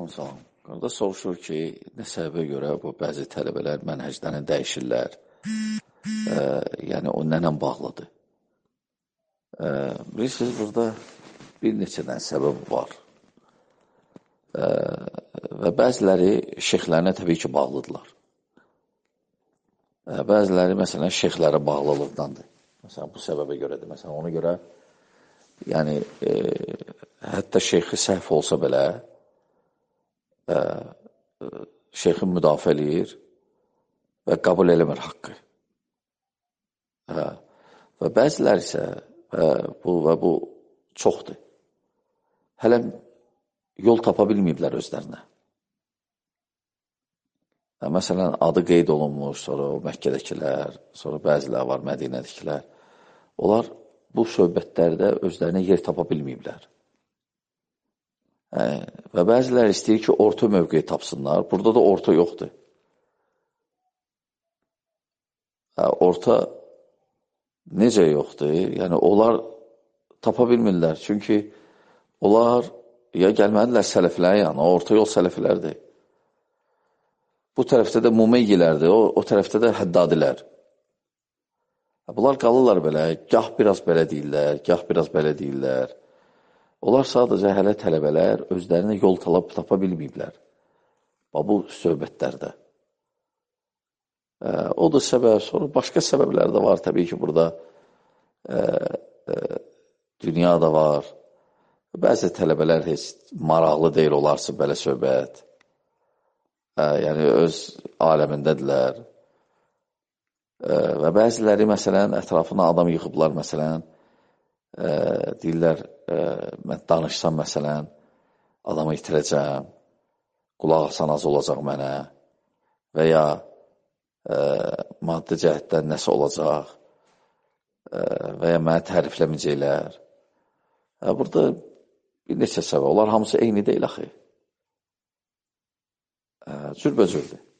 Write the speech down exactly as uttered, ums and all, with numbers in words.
Salam, salam. Qardaş soruşur ki, nə səbəbə görə bu bəzi tələbələr mənhəclərini dəyişirlər? E, yəni, o nənə bağlıdır. E, bilirsiniz, burada bir neçə dənə səbəb var. E, və bəziləri şeyxlərinə təbii ki, bağlıdırlar. E, bəziləri, məsələn, şeyxlərə bağlılıqdandır. Məsələn, bu səbəbə görədir. Məsələn, ona görə, yəni, e, hətta şeyxi səhv olsa belə, Ə, şeyxin müdafiə eləyir və qəbul eləmir haqqı. Ə, və bəzilər isə ə, bu və bu çoxdur. Hələ yol tapa bilməyiblər özlərinə. Ə, məsələn, adı qeyd olunmuş, sonra o Məkkədəkilər, sonra bəzilər var, Mədinədəkilər. Onlar bu söhbətlərdə özlərinə yer tapa bilməyiblər. Hə, və bəzilər istəyir ki, orta mövqeyi tapsınlar. Burada da orta yoxdur. Hə, orta necə yoxdur? Yəni, onlar tapa bilmirlər. Çünki onlar ya gəlməlidirlər sələflər, yəni, orta yol sələflərdir. Bu tərəfdə də mumeyyilərdir, o, o tərəfdə də həddadilər. Hə, bunlar qalırlar belə, gah biraz belə deyirlər, gah biraz belə deyirlər. Onlar sadəcə hələ tələbələr özlərinə yol talab tapa bilməyiblər. Bu söhbətlərdə. E, o da səbəb, sonra başqa səbəblər də var. Təbii ki, burada e, e, dünya da var. Bəzi tələbələr heç maraqlı deyil olarsa belə söhbət. E, yəni, öz aləmindədirlər. E, və bəziləri, məsələn, ətrafına adam yıxıblar, məsələn, e, deyirlər, e, mən danışsam, məsələn, adamı itirəcəm, qulaq asan az olacaq mənə və ya e, maddi cəhətdən nəsə olacaq e, və ya mənə tərifləməyəcəklər. E, burada bir neçə səbəb, onlar hamısı eyni deyil axı. E, cürbəcürdür.